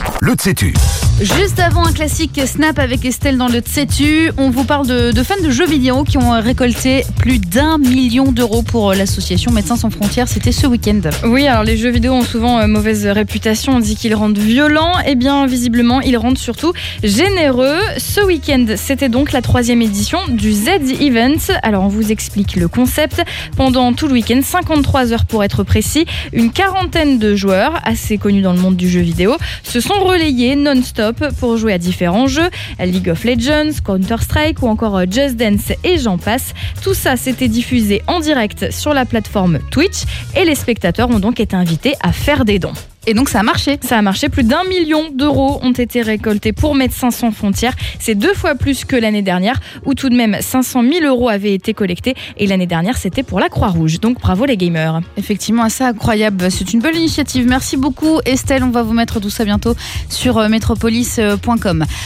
Le Tsetu. Juste avant un classique Snap avec Estelle dans le Tsetu, on vous parle de fans de jeux vidéo qui ont récolté plus d'1 million d'euros pour l'association Médecins sans frontières. C'était ce week-end. Oui, alors les jeux vidéo ont souvent mauvaise réputation. On dit qu'ils rendent violents. Eh bien, visiblement, ils rendent surtout généreux. Ce week-end, c'était donc la 3e édition du Z-Event. Alors, on vous explique le concept. Pendant tout le week-end, 53 heures pour être précis, une quarantaine de joueurs, assez connus dans le monde du jeu vidéo, se sont relayés non-stop pour jouer à différents jeux, League of Legends, Counter-Strike ou encore Just Dance et j'en passe. Tout ça s'était diffusé en direct sur la plateforme Twitch et les spectateurs ont donc été invités à faire des dons. Et donc ça a marché. Ça a marché, plus d'1 million d'euros ont été récoltés pour Médecins sans frontières. C'est 2 fois plus que l'année dernière où tout de même 500 000 euros avaient été collectés et l'année dernière c'était pour la Croix-Rouge. Donc bravo les gamers. Effectivement, assez incroyable. C'est une belle initiative. Merci beaucoup Estelle. On va vous mettre tout ça bientôt sur metropolis.com.